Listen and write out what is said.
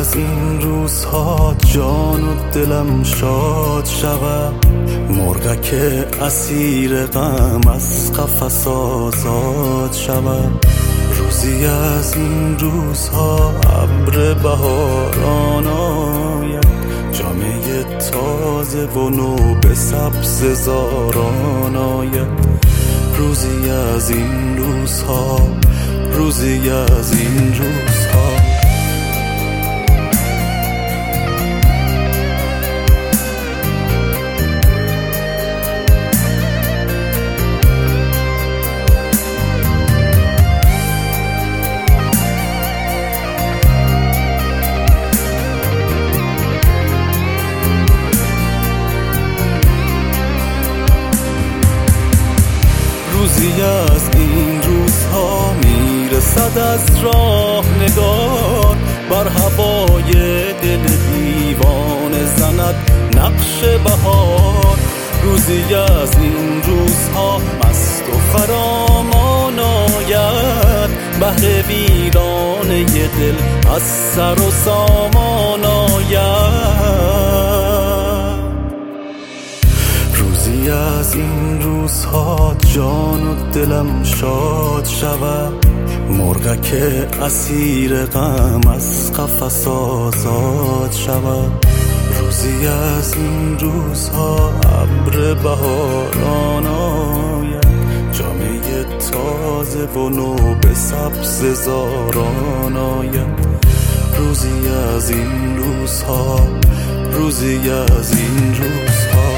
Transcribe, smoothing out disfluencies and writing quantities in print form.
از این روزها جان و دلم شاد شود، مرغک اسیر غم از قفس آزاد شود. روزی از این روزها ابر بهاران آید، جامه تازه و نو به سبز زاران آید. روزی از این روزها، روزی از این روزها. روزی از این روزها میرسد از راه نگار، بر هوای دل دیوانه زند نقش بهار. روزی از این روزها مست و خرامان آید، بهر ویرانه دل از سر و سامان آید. روزی از این روزها جان و دلم شاد شود، مرغک اسیر غم از قفس آزاد شود. روزی از این روزها ابر بهاران آید، جامه تازه و نو به سبز زاران آید. روزی از این روزها، روزی از این روزها.